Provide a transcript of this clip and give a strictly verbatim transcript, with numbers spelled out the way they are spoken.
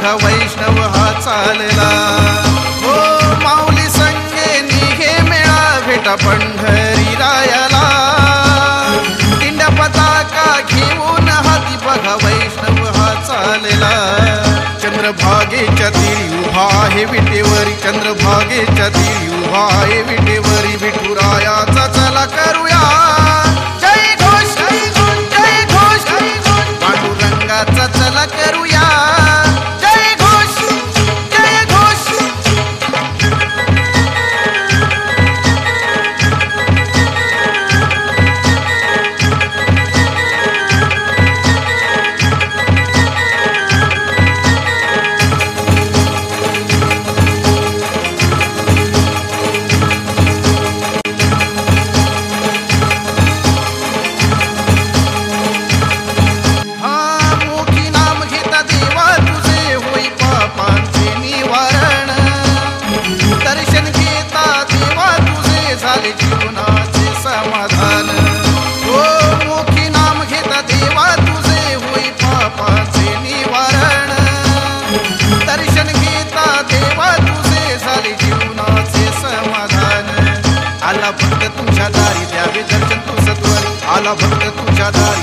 बघा वैष्णव हा चालला. हो माऊली संगे निघे मेळा भेटा पंढरी रायाला. दिंड्या पताका घेऊन हाती बघा वैष्णव हा चालला. चंद्रभागेच्या तीरी उभा आहे विटेवरी, चंद्रभागेच्या तीरी उभा आहे विटेवरी. विठुरायाचा चला करूया जय घोष, जय घोष, पांडुरंगाचा चला करूया जय घोष, जय घोष. जीवनाचे समाधान. हो मोठी नाम घेता देवा तुझे होई पापाचे निवारण. दर्शन घेता देवा तुझे झाले जीवनाचे समाधान. आला भक्त तुझ्या दारी द्यावे दर्शन तू सत्वरी, आला भक्त तुझ्या दारी